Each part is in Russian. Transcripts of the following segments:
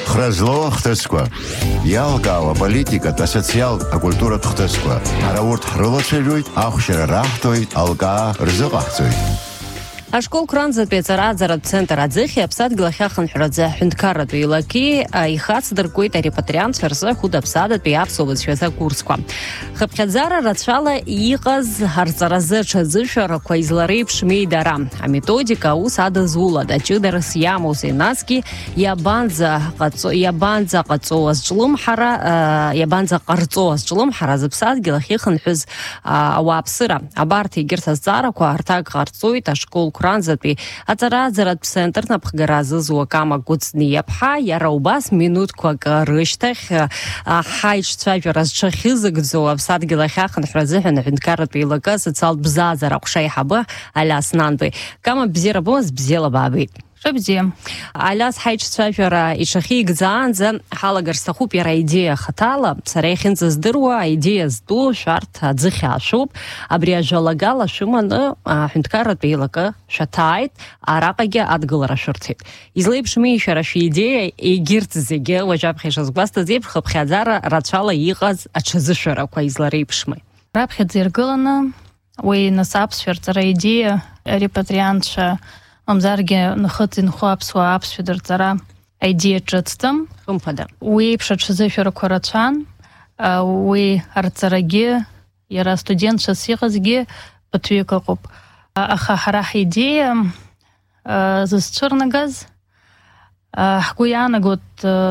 Хразло хтесква. Ялгава политика та социал культура хтесква. Араурт хролочелюйт, ахшера рахтуйт, алга рзыгахтуйт. Ашкол Кранза Пецарадзарад центр Адзихи Апсад Глахахан Храдзе Хюндкарат Вилаки Ихац Даркуит Репатриант Ферзе Худапсадат Пиапсовец Швеза Курсква. Хапхадзара Радшала Игаз Харзаразе Чазышара Квайзлары Пшмейдара. А методика Усада Зула Дачидар Сьямус и Наски Ябанза Кацоас Члумхара Ябанза Карцоас Члумхара Запсад Глахихан Хюз Ауапсыра. Абарти Гирсазара Куартак Харцуит Ашкол Кранзатви Ацарадзарад центр Напхгаразы Зуакама Гуцниепха Яраубас минутку Рыштах Хайч Цвайферас Чахизыгдзу Апсад Гилахахан Хразыхан Хюндкарат Вилака Социал Бзазара Кшайхаба Аляс Нанбы Кама Бзирабос Бзела Баби Шабзем. Аляс Хайч Цвайфера и Шахи Гзаанза Халагар Сахупера идея хатала Царейхинза Здыруа идея Зду Шарт Адзихашуб Абриажалагала Шумана Хюндкарат Вилака Шатайт Аракаге Адгалара Шуртит. Излейпшми Шараши идея и Гирцзеге Вajabхешас Гваста Зебха Пхадзара Рачала Игаз Ачазышера Квайзларейпшми. Рабхедзиргалана Уи Насапсфер Цара идея репатриантша Амзарге Нахатин Хуапсуа Апсфедер Цара идея Чатстам Хумпада. Уи Пшачазышера Курачан Уи Арцараге Яра студент Шасихазге Патвикакуп. Аха Харах идея Засчернагаз Хкуяна год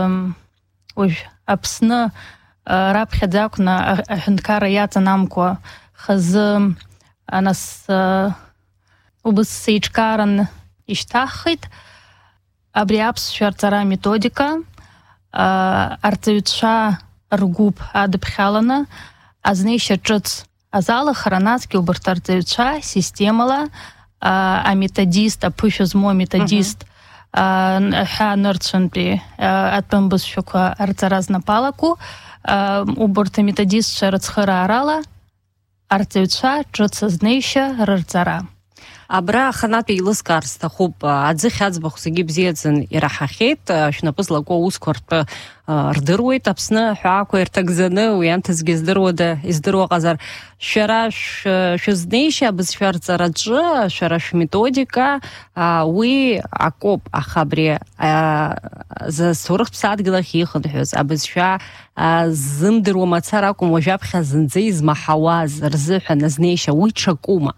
Апсна Рабхедзакна Хюндкара Яца Намко Хаз Анас Убыс Сейчкаран Иштахит Абриапс Шварцара методика Арцевича Ргуб Адепхалана Азнейша Чуц Азала Харанацки Убартарцевича Системала А методист, а пышезмо методист Ха Нордшенпи Атпамбус Шука Арцаразна Палаку Уборта методист Шарацхара Арала Арцевича Чуц Азнейша Рарцара Абра Ханат Илыскарста Хуб Адзихадзбах Сагибзецен Ирахахет Шнапызлако Ускорт Рдырует Апсна Хуаку Иртагзаны Уянтызги Здырода Издыру Казар Шараш Шузнейша Бысшварцараджа Шараш методика Уи Акоп Ахабре за 40 Галахихан Хюз Абысша Зымдыру Мацаракум Вajabха Зынзиз Махаваз Рзыха Назнейша Уи Чакума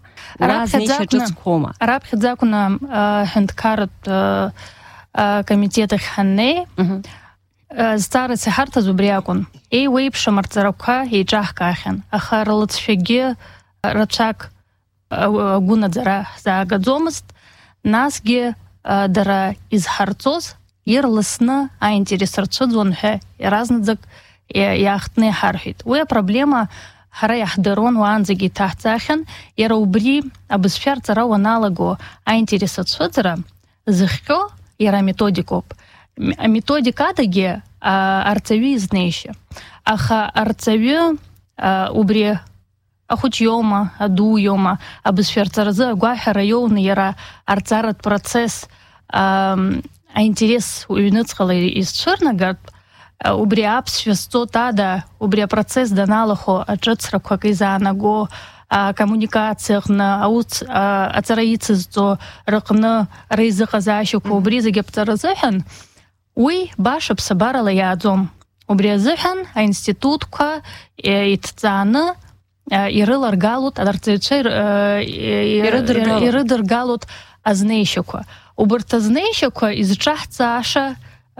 Рабхедзакуна Хюндкарат комитета Ханне Старый Сахарта Зубриакун. Ей Уейпша Марцаракха и Джахкахен. Ахарлацфеге Рачак Гунадзара за Гадзомаст. Насге Дара из Харцоз Ирласна интересарцудзонхе и разнадзак яхтны хархит. Уя проблема Хара яхдерон уанзаги тахцахен яра убри абысфярцара уаналаго интересарцудзара зыхко яра методикоп. Методика таги арцеви знейше. Аха арцеви убри ахучьома, адуйома, абысфярцаразы гуахи районы яра арцарат процесс интерес уюныцхала из Черногорд убри апсфесто тада убри процесс даналахо ачацраква кайзанаго коммуникациях на ауц ацараицызто ракны рейзыхазащуку убри загептаразыхан уй башып сабарала ядзом убри зыхан институтка итцаны ирылар галут адарцевича ирыдыр галут азнейщука убырта знейщука изучахца аша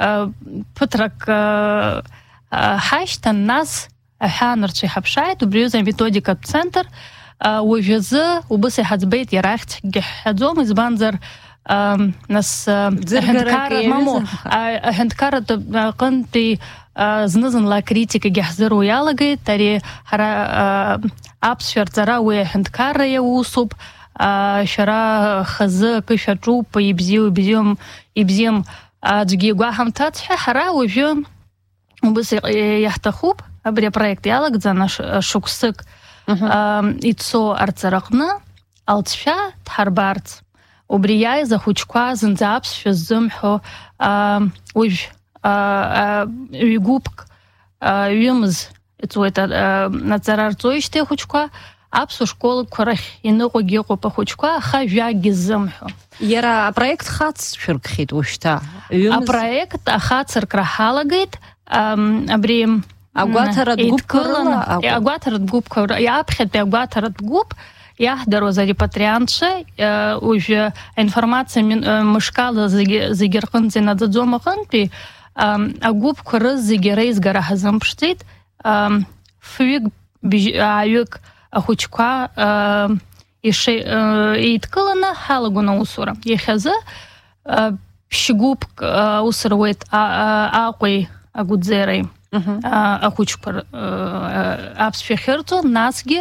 пытрак хаштан нас ханарчи хапшайт убрюза методика центр وجزء وبس حزبيت يراخت حزوم إزبانزر ناس هندكار مامو هندكار قنتي زنزن لا критика جحزرو يالغي تري هرا أبسفر تراوي هندكار يوسوب شرا خز كشجو يبزيم أجي جواهم تاتح هرا وجوم وبس يحتخوب أبري проект يالغ زنا شوكسك إتسو أرترقنا ألتشا تحربارت وبرياي زخوشكوا زنزابس في الزمحو وج ҩгәыԥк ҩымз иҵуеит аҵара рҵоижьҭеи ахәыҷқәа, аԥсуа школқәа рахь иныҟәагьы ыҟоуп ахәыҷқәа, аха жәакгьы ззымҳәо. Иара апроект хацшәыркхьеит уажәшьҭа. Апроект ахацыркра ҳалагеит, абри агәаҭаратә гәыԥқәа рыла акәым. Агәаҭаратә гәыԥқәа иаԥхьатәи агәаҭаратә гәыԥ иаҳдаруаз арепатриантцәа уажәы аинформациа мышкала зегьы рҟынӡа инаӡаӡом аҟынтәи агәыԥқәа рызегьы реизгара ҳазымԥшӡеит. Фҩык ааҩык ахәыҷқәа еидкыланы ҳалагон аусура. Иахьазы ԥшьгәыԥк аус руеит Аҟәеи Агәӡереи ахәыҷқәа аԥсшәа ахьырҵо, насгьы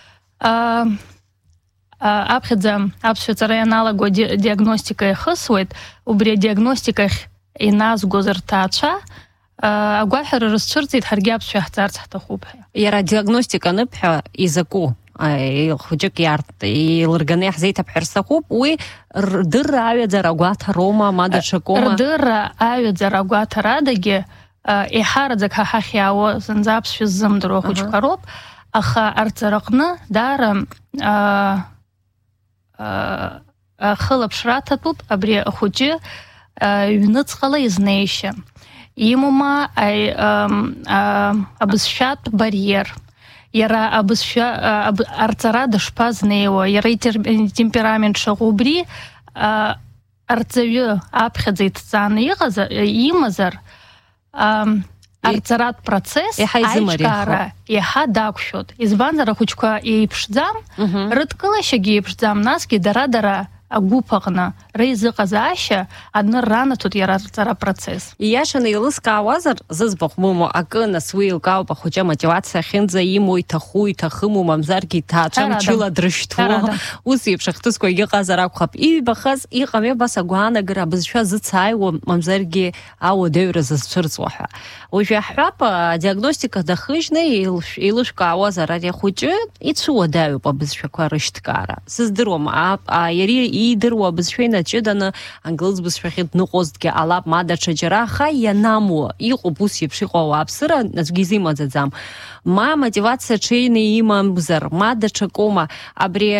аԥхьаӡа аԥсшәаҵара ианалаго диагностика иахысуеит, убри адиагностика ахь иназгоз рҭаацәа агәаҳәара рызцәырҵит, ҳаргьы аԥсшәа ҳҵарц ҳҭахуп ҳәа. Иара адиагностика аныԥҳәа изаку хәыҷык илырганы иаҳзеиҭабҳәар сҭахуп, уи рдырра аҩаӡара агәаҭароума, ма даҽакоума? Рдырра аҩаӡара агәаҭарадагьы еиҳараӡак ҳахь иаауа зынӡа аԥсшәа ззымдыруа ахәыҷқәа роуп, аха арҵараҟны даара хылаԥшра аҭатәуп абри ахәыҷы ҩныҵҟала изнеишьа. Имоума абызшәатә бариер. Иара абызшәа арҵара дышԥазнеиуа, иара итемперамент шаҟа, убри арҵаҩы аԥхьаӡа иҭҵааны имазар арҵаратә процесс аиҿкаара иаҳа дақәшәот. Избанзар ахәыҷқәа еиԥшӡам, рыдкылашьагьы еиԥшӡам, насгьы дара агәыԥ аҟны реизыҟазаашьа адныр ранаҭоит иара арҵара процесс. Ииашаны еилыскаауазар, зыӡбахә мымоу акы нас уи еилкаауп ахәыҷы амотивациа ахьынӡа имоу, иҭаху, иҭахыму, мамзаргьы иҭаацәа мчыла дрышьҭуа, ус еиԥш ахҭысқәа иҟазар акәхап. Ибахаз иҟами абас агәаанагара абызшәа зыцааиуа, мамзаргьы ауадаҩра зызцәырҵуа ҳәа. Уажәы аҳҳәап, адиагностика дахыжьны еилышәкаауазар, ари ахәыҷы ицәуадаҩуп абызшәақәа рышьҭкаара. Сыздыруам, иари идыруа абызшәа инаҷыданы англыз бызшәахьы дныҟәозҭгьы ҟалап, ма даҽа џьара, аха ианамуа иҟоуп ус еиԥш иҟоу ауааԥсыра, аӡәгьы изимаӡаӡам. Ма амотивациа ҽеины имамзар, ма даҽакоума, абри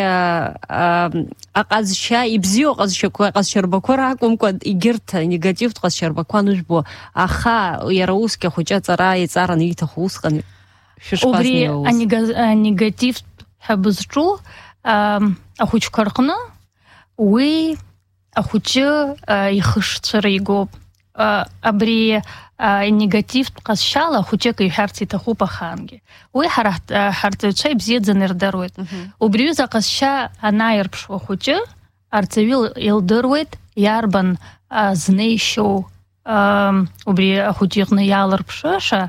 аҟазшьа, ибзиоу аҟазшьақәа, аҟазшьарбақәа ракәымкәа, егьырҭ негативтә ҟазшьарбақәа анужәбо, аха иара усгьы ахәыҷы аҵара иҵараны ииҭаху усҟан шәышԥазнеиуаз? Убри анегативтә ҳәа бызҿу ахәыҷқәа рҟны уи ахәыҷы ихышцәара игоуп. Абри негативтә ҟазшьала ахәыҷык иҳәарц иҭахуп ахаангьы. Уи ҳара ҳарҵаҩцәа ибзиаӡаны ирдыруеит. Убри аҩыза аҟазшьа анааирԥшуа ахәыҷы арҵаҩы илдыруеит иарбан знеишьоу убри ахәыҷы иҟны иалырԥшыша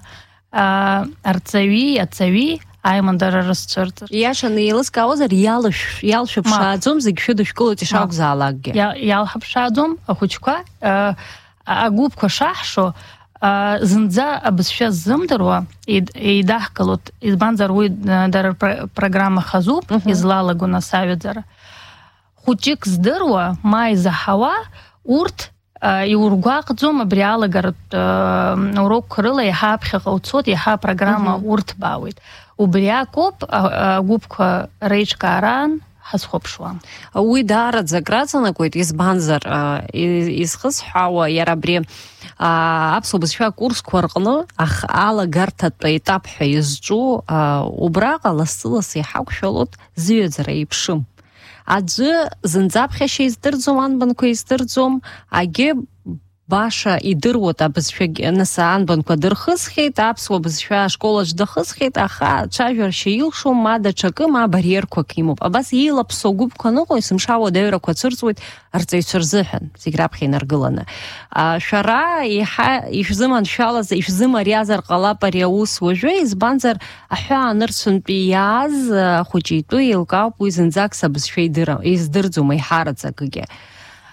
арҵаҩи аҵаҩи аимандара рызцәырҵыр. Ииашаны еилыскаауазар, иалшәыԥшааӡом, зегь шәыдышәкылоит ишакәзаалакгьы. Иалҳаԥшааӡом ахәыҷқәа агәыԥқәа шаҳшо зынӡа абызшәа ззымдыруа еидаҳкылоит, избанзар уи дара рпрограмма хазуп, излалаго нас аҩаӡара. Хәыҷык здыруа, ма изаҳауа, урҭ иургәаҟӡом абри алагаратә урокқәа рыла иаҳа аԥхьаҟа уцот, иаҳа апрограмма урҭбаауеит. Убри акоуп агәыԥқәа реиҿкааран ҳазхәаԥшуа. Уи даараӡак раҵанакуеит, избанзар изхысҳәаауа иара абри аԥсуа бызшәа акурсқәа рҟны алагарҭатә етап ҳәа изҿу убраҟа лассы-лассы иҳақәшәалоит зыҩаӡара еиԥшым. Аӡәы зынӡаԥхьашьа издырӡом, анбанқәа издырӡом, агьы баша идыруот абызшәа, нас анбанқәа дырхысхьеит, аԥсуа бызшәа ашколаҿ дахысхьеит, аха ацәажәаршьа илшом, ма даҽакы, ма бариерқәак имоуп. Абас еилаԥсоу агәыԥқәа ныҟәо, есымша ауадаҩрақәа цәырҵуеит арҵаҩцәа рзыҳәан, зегь раԥхьа инаргыланы. Шәара иаҳа ишәзыманшәалаз, ишәзымариазар ҟалап ари аус уажәы, избанзар аҳәаанырцәынтәи иааз ахәыҷы итәы еилкаауп, уи зынӡак сабызшәа издырӡом еиҳараӡакгьы.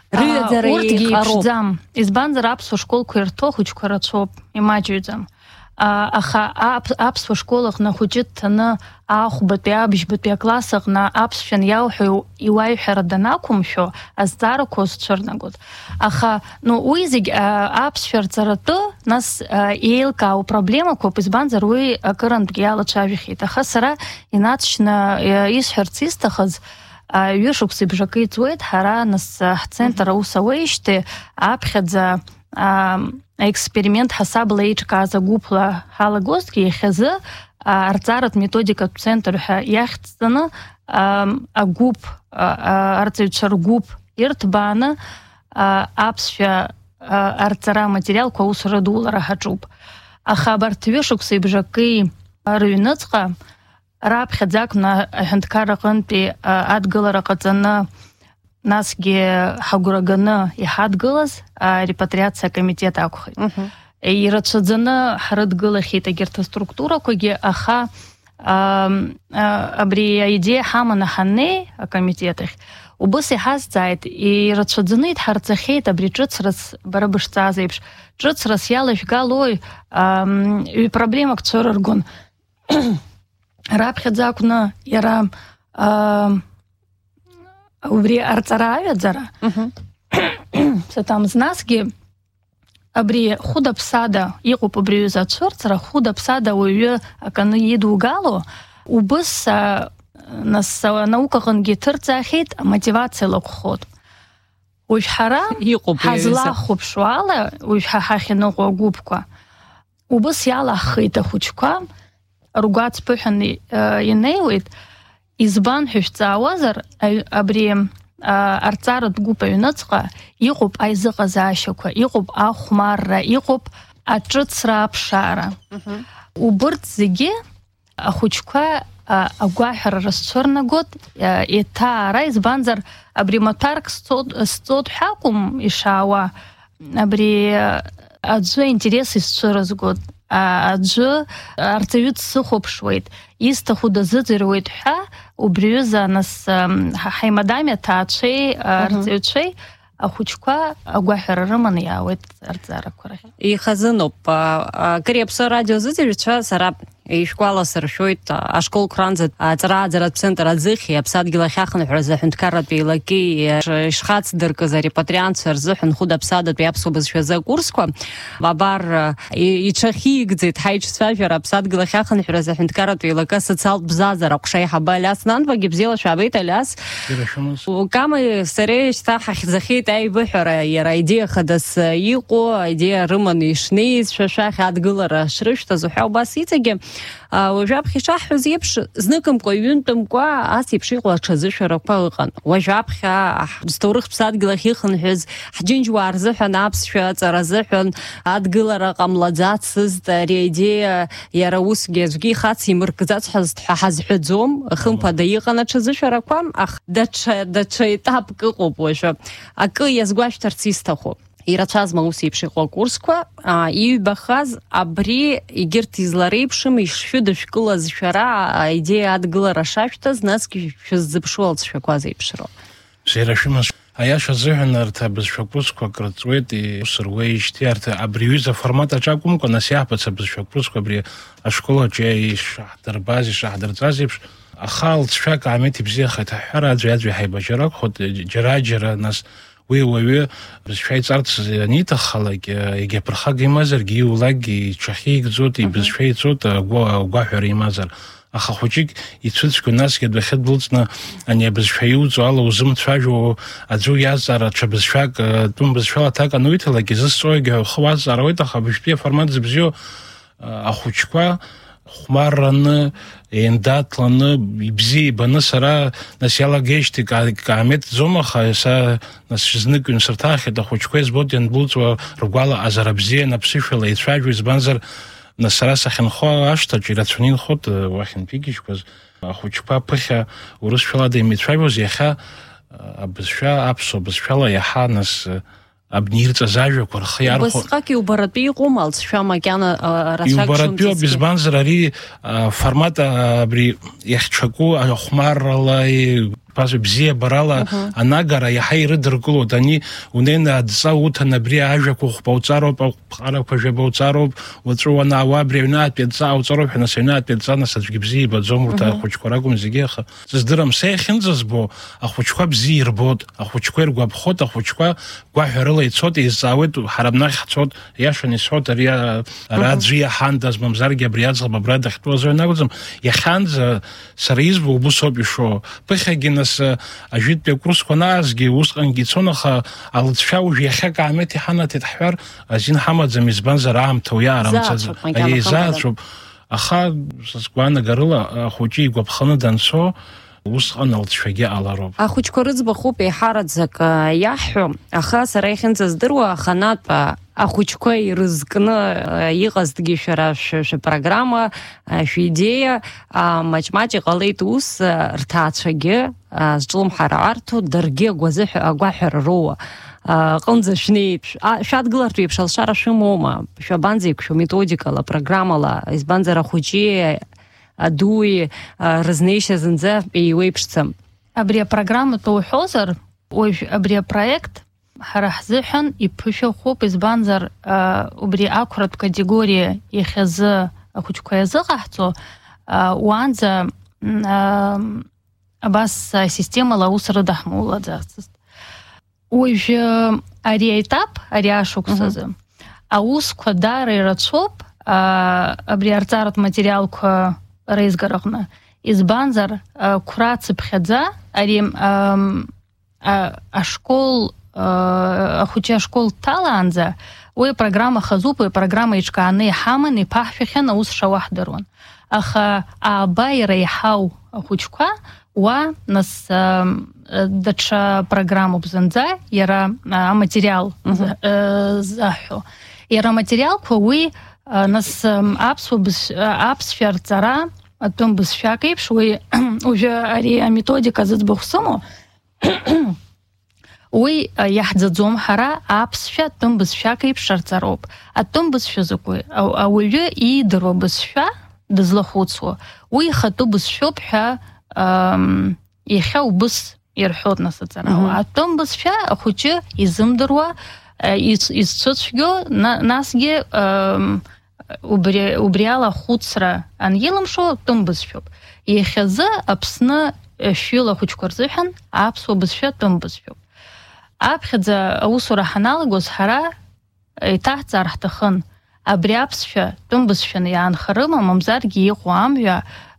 Урҭгьы иԥшӡам. Избанзар аԥсуа школқәа ирҭо ахәыҷқәа рацәоуп, имаҷыҩӡам. аха аԥсуа школаҟны хәыҷы дҭаны ахәбатәи абжьбатәи акласс аҟны аԥсшәа иауҳәо иуаҩҳәара данақәымшәо азҵаарақәа узцәырнагоит. Аха уи зегь аԥсшәа рҵаратәы нас еилкаау проблемақәоуп, избанзар уи акырантәгьы иалацәажәахьеит. Аха сара инаҵшьны исҳәарц исҭахыз ҩышықәса бжакы иҵуеит ҳара нас ҳцентр аус ауеижьҭеи аԥхьаӡа аексперимент ҳасабла еиҿкааз агәыԥла ҳалагозҭгьы иахьазы арҵаратә методикатә центр ҳәа иахьӡҵаны агәыԥ арҵаҩцәа ргәыԥ ирҭбааны аԥсшәа арҵара аматериалқәа аус рыдулара ҳаҿуп. Аха абарҭ ҩышықәса бжакы рыҩныҵҟа раԥхьаӡа акәны аҳәынҭқар аҟынтәи адгылара ҟаҵаны насгьы ҳагәра ганы иҳадгылаз арепатриациа акомитет акәхеит. Ирацәаӡаны ҳрыдгылахьеит егьырҭ аструктурақәагьы, аха абри аидеиа ҳаманы ҳаннеи акомитет ахь убыс иҳазҵааит, ирацәаӡаны идҳарҵахьеит абри ҿыцрас бара бышҵааз еиԥш. Ҿыцрас иалажәгалои ҩ-проблемак цәырыргон. Раԥхьаӡа акәны иара убри арҵара аҩаӡара сатамыз, насгьы абри хәыда-ԥсада иҟоуп абри аҩыза ацәырҵра, хәыда-ԥсада уаҩы аканы идугало, убыс нас анаукаҟынгьы ҭырҵаахьеит, амотивациа лаҟәхоит. Уажә ҳара ҳазлахәаԥшуа ала, уажә ҳахьаныҟоу агәыԥқәа, убыс иалаҳхеит ахәыҷқәа, ргәаҵ ԥыҳәан инеиуеит. Избан ҳәа шәҵаауазар, абри арҵаратә гәыԥ аҩныҵҟа иҟоуп аизыҟазаашьақәа, иҟоуп ахәмарра, иҟоуп аҿыцра аԥшаара. Убырҭ зегьы ахәыҷқәа агәаҳәара рызцәырнагоит еиҭаара, избанзар абри маҭәарк сҵоит ҳәа акәым ишаауа, абри аӡәы интерес исцәырызгоит, аӡәы арҵаҩы дсыхәаԥшуеит, исҭаху дазыӡырҩуеит ҳәа убри аҩыза нас ҳаимадами аҭаацәеи арҵаҩцәеи ахәыҷқәа агәаҳәара рыманы иаауеит арҵарақәа рахь. Ихазыноуп. Акыр иаԥсоу арадиозыӡырҩцәа сара ишәгәаласыршәоит ашколқәа ранӡа аҵара-ааӡаратә центр аӡыхь аԥсадгьыл ахьахынҳәра аҳәынҭқарратә еилагьы ишхацдыркыз арепатриантцәа рзыҳәан хәыда-ԥсадатәи аԥсуа бызшәазы акурсқәа абар иҽахьигӡеит ҳаиҿцәажәара аԥсадгьыл ахьахынҳәра аҳәынҭқарратә еилакы асоциалтә бзазара аҟәшаиҳаба Алиас Нанбагьы. Бзиала шәаабеит, Алиас. Ками сареи шьҭа ҳахьӡахьеит аибыҳәара, иара аидеиа хадас иҟоу, аидеиа рыманы ишнеиз шәашәахь адгылара шрышәҭаз уҳәа убас иҵегьы уажәы аԥхьа ишаҳҳәоз еиԥш зныкымкәа ҩынтәымкәа ас еиԥш иҟоу аҽазышәарақәа ыҟан. Уажәы аԥхьа зҭоурых ԥсадгьыл ахь ихынҳәыз ҳџьынџьуаа рзыҳәан аԥсшәа аҵара азыҳәан адгылара ҟамлаӡацызт, ари аидеиа иара усгьы аӡәгьы ихац имыркӡацҳазт ҳәа ҳазҳәаӡом, хымԥада иҟан аҽазышәарақәа, аха даҽа етапк ыҟоуп уажәы. Акы иазгәашәҭарц исҭаху. Ирацәазма ус еиԥш иҟоу акурсқәа, иҩбахаз абри егьырҭ излареиԥшым ишшәыдышәкылаз шәара аидеиа адгылара шашәҭаз, насгьы шәыззыԥшу алҵшәақәа зеиԥшроу. Сара шәымаз аиаша азыҳәан арҭ абызшәа курсқәак рыҵуеит ус руеижьҭеи арҭ абри аҩыза формат аҿы акәымкәа, нас иаҳбац абызшәа курсқәа абри ашколаҿы ишаҳдырбаз, ишаҳдырҵаз еиԥш, аха алҵшәак аамеҭ ибзиахеит ҳҳәара аӡәи ҳаибаџьара акәхоит, џьара-џьара нас уи уаҩы бызшәа иҵарц аниҭаххалак, егьаԥырхага имазаргьы иулакгьы иҽахьигӡоит, ибызшәа иҵоит агәаҳәара имазар. Аха хәыҷык ицәыцәгьо насгьы адәахьы дәылҵны ани абызшәа иуӡо ала узымцәажәо аӡәы иазҵаара ҽа бызшәак тәым бызшәала аҭак ануиҭалак изызҵоигьы ухы уазҵаарауеит, аха абыжәтәи аформат зыбзиоу ахәыҷқәа хәмарраны, еиндаҭланы, ибзиа ибаны сара нас иалагеижьҭеи каамеҭӡом, аха са нас знык ҩынсырҭаахьеит ахәыҷқәа избоит иандәылҵуа ргәала аӡара бзиа наԥсышәала еицәажәо, избанзар нас сара сахьынхо ашҭаҿы ирацәаны инхоит уахьынтәигьежьқәаз ахәыҷқәа ԥыхьа урысшәалада имеицәажәоз, иахьа абызшәа аԥсуа бызшәала иаҳа нас абни ирҵаз ажәақәа рхы иархәо. Убасҟак иубаратәы иҟоума алҵшәа макьана рацәак иубаратәы ауп, избанзар ари формат абри иахьҽаку ахәмаррала бзиа барала анагара иаҳа ирыдыркылоит, ани унеины адҵа уҭан абри ажәақәа хәба-уҵароуп, аҟәҟәарақәа жәаба-уҵароуп, уаҵәы уанаауа абри аҩнаатәи адҵа ауҵароуп ҳәа, нас аҩнаатәи адҵа нас аӡәгьы бзиа ибаӡом, урҭ ахәыҷқәа ракәым зегьы, аха сыздырам, са иахьынӡазбо ахәыҷқәа бзиа ирбот, ахәыҷқәа иргәаԥхот, ахәыҷқәа гәаҳәарыла ицот, еизҵаауеит, ҳара абнахь ҳцот, иашан исҳәот, ара аӡәы иаҳандаз, мамзаргьы абри аӡӷаб абра дахьтәоу азы акәӡам, иахьанӡа сара избо убыс ауп ишо. Ԥыхьагьы нас ажәытәтәи акурсқәа анаазгьы усҟангьы ицон, аха алыҵшәа уажә иахьак аамеҭ иҳанаҭеит ҳҳәар, азин ҳамаӡам, избанзар аамҭа уиаарамцаӡа изааҵәоуп. Аха сгәаанагарыла ахәыҷы игәаԥханы данцо усҟан алҵшәагьы алароуп. Ахәыҷқәа рыӡбахуп еиҳараӡак иаҳҳәо, аха сара иахьынӡаздыруа аханатә ахәыҷқәа ирызкны иҟазҭгьы шәара шәпрограмма, шәидеиа маҷ-маҷ иҟалеит ус рҭаацәагьы зҿлымҳара аарҭо, даргьы агәаҳәара роуа аҟынӡа шәнеип, шәадгылартә еиԥш алшара шәымоума, шәабанӡеиқәшәо методикала, программала, избанзар ахәыҷи адуи рызнеишьа зынӡа еиуеиԥшӡам. Абри апрограмма уҳәозар, уажә абри апроект ҳара ҳзыҳәан иԥышәахоуп, избанзар убри ақәратә категориа иахьазы ахәыҷқәа иазыҟаҳҵо, уаанӡа абас системала аус рыдаҳмоулаӡацызт. Уажә ари аетап, ари ашықәсазы, аусқәа даара ирацәоуп абри арҵаратә материалқәа реизгараҟны. Избанзар қәра цыԥхьаӡа ари ашкол, ахәыҷы ашкол дҭалаанӡа уи апрограмма хазуп, уи апрограмма иҿкааны иҳаман, иԥаҳшәахьан аус шауа ҳдыруан. Аха ааба ираиҳау ахәыҷқәа уа нас даҽа программоуп зынӡа иара аматериал заҳәо. Иара аматериалқәа уи нас аԥсшәа арҵара атәым бызшәак еиԥш, уи уажәы ари аметодика зыӡбахә сымоу, уи иаҳӡаӡом ҳара, аԥсшәа атәым бызшәак еиԥш арҵароуп. Атәым бызшәа закәи? Ауаҩы иидыруа бызшәа дызлахәыцуа, уи ихатәы бызшәоуп ҳәа иахьа убыс ирҳәоит нас аҵара. Атәым бызшәа ахәыҷы изымдыруа, изцәыцәгьо, насгьы убри ала ахәыцра анилымшо атәым бызшәоуп. Иахьазы Аԥсны шәҩыла ахәыҷқәа рзыҳәан аԥсуа бызшәа атәым бызшәоуп. Аԥхьаӡа аусура ҳаналагоз ҳара иҭаҳҵаар ҳҭахын абри аԥсшәа тәым бызшәаны иаанхарыма, мамзаргьы иҟоу амҩа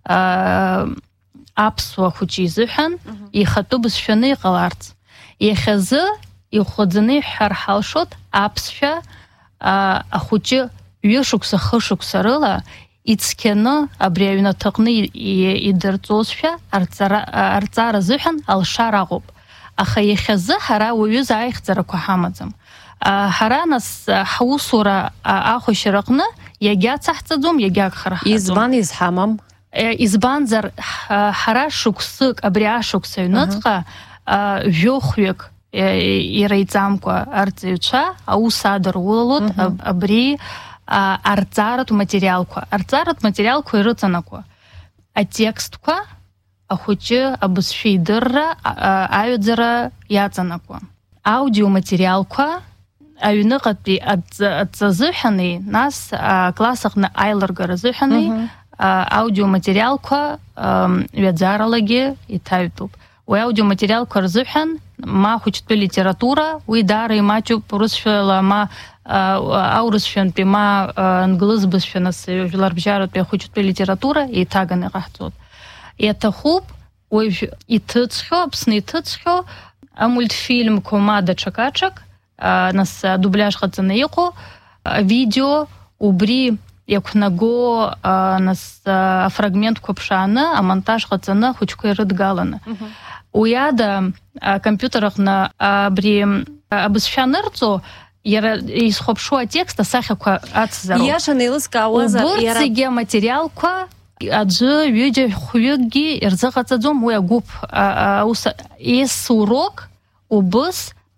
аԥсуа хәыҷы изыҳәан ихатәы бызшәаны иҟаларц. Иахьазы ихәаӡаны иҳәар ҳалшот аԥсшәа ахәыҷы ҩышықәса хышықәса рыла ицқьаны абри аҩнаҭаҟны идырҵозшәа арҵара зыҳәан алшар аҟоуп. Аха иахьазы ҳара уаҩыза аихьӡарақәа ҳамаӡам. Ҳара нас ҳусура ахәашьараҟны иагьацаҳҵаӡом, иагьагхара ҳаӡом. Избан изҳамам? Избанзар ҳара шықәсык абри ашықәс аҩныҵҟа жәохәҩык ираиҵамкәа арҵаҩцәа аус адырулалот абри арҵаратә материалқәа. Арҵаратә материалқәа ирыҵанакуа атекстқәа ахәыҷы абызшәа идырра, аҩаӡара иаҵанакуа. Аудиоматериалқәа аҩныҟатәи адҵазыҳәани, нас акласс аҟны аилыргара зыҳәани аудиоматериалқәа ҩаӡаралагьы иҭаҩтәуп. Уи аудиоматериалқәа рзыҳәан ма хәыҷтәы литература, уи даара имаҷуп урысшәала, ма аурысшәантәи, ма англыз бызшәа, нас жәларбжьаратәи ахәыҷтәы литература еиҭаганы иҟаҳҵоит. Иаҭахуп уажә иҭыҵхьо, Аԥсны иҭыҵхьо амультфильмқәа ма даҽакаҽак, нас дубляж ҟаҵаны иҟоу авидео, убри иақәнаго нас афрагментқәа ԥшааны, амонтаж ҟаҵаны ахәыҷқәа ирыдгаланы. Уи ада акомпиутер аҟны абри абызшәа анырҵо, иара изхәаԥшуа атекст асахьақәа ацзароуп. Иашан еилызкаауазар, убырҭ зегьы аматериалқәа аӡәы, ҩыџьа, хәҩыкгьы ирзыҟаҵаӡом, уи агәыԥ ес урок убыс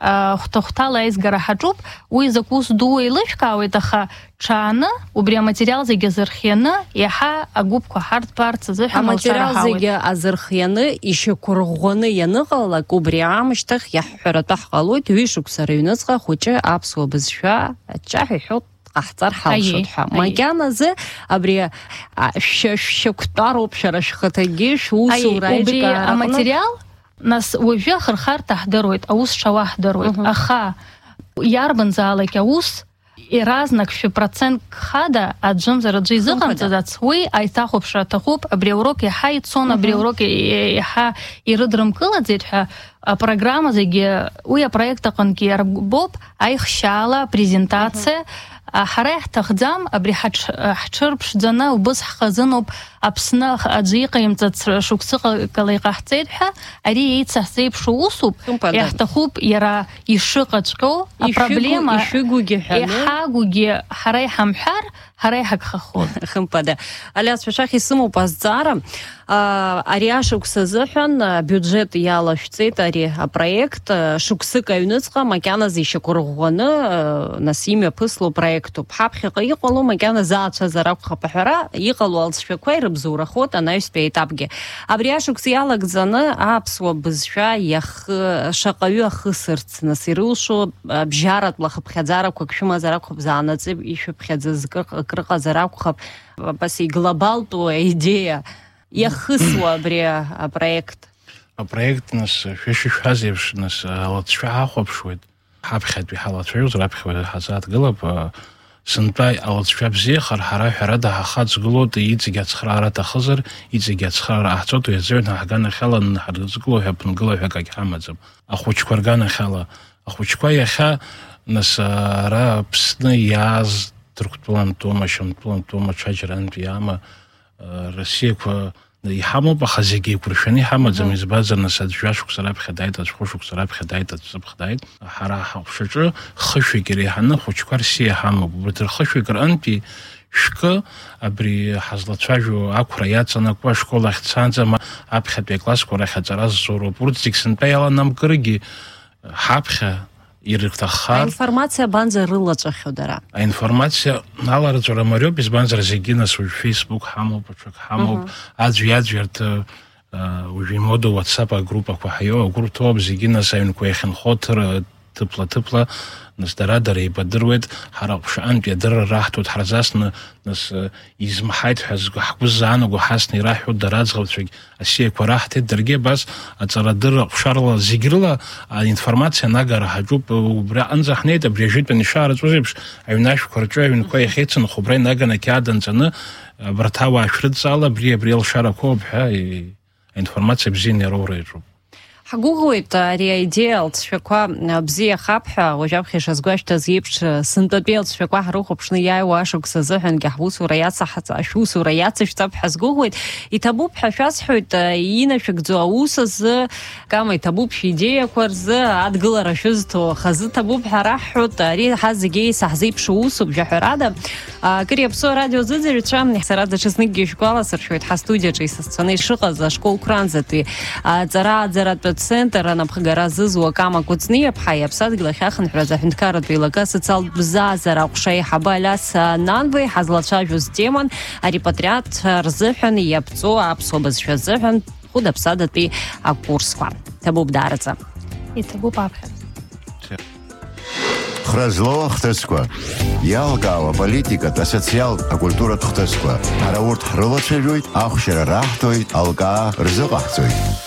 хәҭахәҭала аизгара ҳаҿуп, уи закә ус ду еилышәкаауеит, аха ҽааны убри аматериал зегьы азырхианы иаҳа агәыԥқәа ҳарҭбарц азыҳәан аматериал зегьы азырхианы ишьақәырӷәӷәаны ианыҟалак, убри аамышьҭахь иаҳҳәаратәы ҳҟалоит ҩышықәса рыҩныҵҟа хәыҷы аԥсуа бызшәа аҷҷаҳәа иҳәоит ҟаҳҵар ҳалшоит ҳәа. Макьаназы абри шьақәтәароуп шәара шәхаҭагьы шәусура аиҿкаара аҟны. Аматериал нас уажәы ахырхарҭа ҳдыруеит, аус шауа ҳдыруеит, аха иарбанзаалак аус иаразнак шәпроцентк хада аӡәымзар аӡәы изыҟамҵаӡац, уи аиҭахәаԥшра аҭахуп, абри аурок иаҳа ицон, абри аурок иаҳа ирыдрымкылаӡеит ҳәа апрограмма зегьы уи апроект аҟынгьы иарбоуп, аихшьаала апрезентациа. Ҳара иаҳҭахӡам абри ҳҽырԥшӡаны убыс ҳхазыноуп Аԥсны аӡәы иҟаимҵац шықәсыҟала иҟаҳҵеит ҳәа, ари еицаҳзеиԥшу усуп, иаҳҭахуп иара ишыҟаҵәҟьоу апроблема иҳагугьы ҳара иҳамҳәар, ҳара иҳагхахоит. Хымԥада. Алиас, шәашәах исымоуп азҵаара. Ари ашықәс азыҳәан бюджет иалашәҵеит ари апроект, шықәсык аҩныҵҟа макьаназы ишьақәырӷәӷәаны нас имҩаԥысло проектуп. Ҳаԥхьаҟа иҟало макьаназы аацәазар акәхап аҳәара, иҟало алҵшәақәа ирыбзоурахоит анаҩстәи етапгьы. Абри ашықәс иалагӡаны аԥсуа бызшәа шаҟаҩы ахысырц, нас ирылшо бжьаратәла хыԥхьаӡарақәак шәымазар акәхап, заанаҵы ишәыԥхьаӡаз крыҟазар акәхап, баси глобалту аидея иахысуа абри апроект. Апроект нас шәышәҳәаз еиԥш нас алаҵшәа ҳахәаԥшуеит, ҳаԥхьатәи ҳалацәажәозар аԥхьа ҳазааҭгылап, сынтәа алаҵшәа бзиахар ҳара ҳәарада ҳахаҵгылоит, иҵегьы ацхраара аҭахызар, иҵегьы ацхраара ҟаҳҵоит, уи азыҳәан ҳганахьала ҳарзыгыло ҳәа ԥынгылаҳәак агь ҳамаӡам. Ахәыҷқәа рганахьала, ахәыҷқәа иахьа нас ара Аԥсны иааз ҭырқәтәылантәума, шьамтәылантәума, ҽаџьарантәи иама Россиақәа иҳамоуп, аха зегьы еиқәыршәаны иҳамаӡам, избанзар нас аӡәшықәса раԥхьа дааит, аӡәхәышықәса раԥхьа дааит, аӡәҵыԥх дааит. Ҳара ҳаҟәшаҿы хышәҩык иреиҳаны хәыҷқәа Россиа ҳамоуп. Убарҭ рхышәҩык рҟынтәи шәкы абри ҳазлацәажәо ақәра иаҵанакуа ашкол ахь дцаанӡа аԥхьатәи аклассқәа рахь аҵара зҵоуроуп. Урҭ зегь сынтәа иаланамкыргьы ҳаԥхьа ирыхҭаххар. Аинформациа банза рылаҵәахьоу дара? Аинформациа аларҵәара мариоуп, избанзар зегьы нас уажә Facebook ҳамоуп, аҽак ҳамоуп, аӡәы иаӡәырҭ уажә имода WhatsApp агруппақәа ҳаиоу, агәырҭоуп, зегьы нас аҩнқәа иахьынхо ҭыԥла-ҭыԥла, нас дара еибадыруеит, ҳара ҟәшаҟантәи адырра раҳҭоит, ҳарзасны нас измаҳаит ҳәа ҳгәы заанаго ҳасны ираҳәоит дара аӡӷабцәагь асиақәа раҳҭеит, даргьы абас аҵарадырра ҟәшарала зегь рыла аинформациа анагара ҳаҿуп. Убри аҟынӡа ҳнеит, абри ажәытәан ишаараӡоз еиԥш аҩнашәқәа рҿы аҩнқәа иахьеицынхо, убра инаганы ақьаад анҵаны абарҭ ауаа шәрыдҵаала абри алшарақәоуп ҳәа аинформациа бзианы иароура иаҿуп. Ҳгәыӷуеит ари аидея алҵшәақәа бзиахап ҳәа, уажәаԥхьа ишазгәашьҭаз еиԥш сынтәатәи алҵшәақәа ҳрыхәаԥшны иааиуа ашықәс азыҳәангьы ҳусура иацышәҵап ҳәа сгәыӷуеит. Иҭабуп ҳәа шәасҳәоит, инашәыгӡо аус азы, кама иҭабуп шәидеиақәа рзы адгылара шәызҭо хазы ҭабуп ҳәа раҳҳәоит, ари ҳа зегьы еисаҳзеиԥшу усуп жаҳәарада. Акыр иаԥсоу арадиозыӡырҩцәа, сара даҽазныкгьы ишәгәаласыршәоит, ҳастудиаҿы исасцәаны ишыҟаз ашкол кранзатәи аҵара-ааӡаратәы центр анапхгара зызуа Кама Кәыҵниаԥҳа иаԥсадгьыл ахьахынҳәраз аҳәынҭқарратәы еилага социалтә бзазара аҟәша аиҳабы Алиас Нанбеи ҳазлацәажәоз теман арепатриат рзыҳәан иаԥҵоу аԥсуа бызшәа азыҳәан хәыда-ԥсадатәи акурсқәа. Ҭабуп даараӡа. Иҭабуп аԥхьа. Хразлоа хҭысқәа, иалкаауа аполитикатә, асоциалтә, акультуратә хҭысқәа. Ҳара урҭ ҳрылацәажәоит, ахәшьара раҳҭоит, алкаа рзыҟаҳҵоит.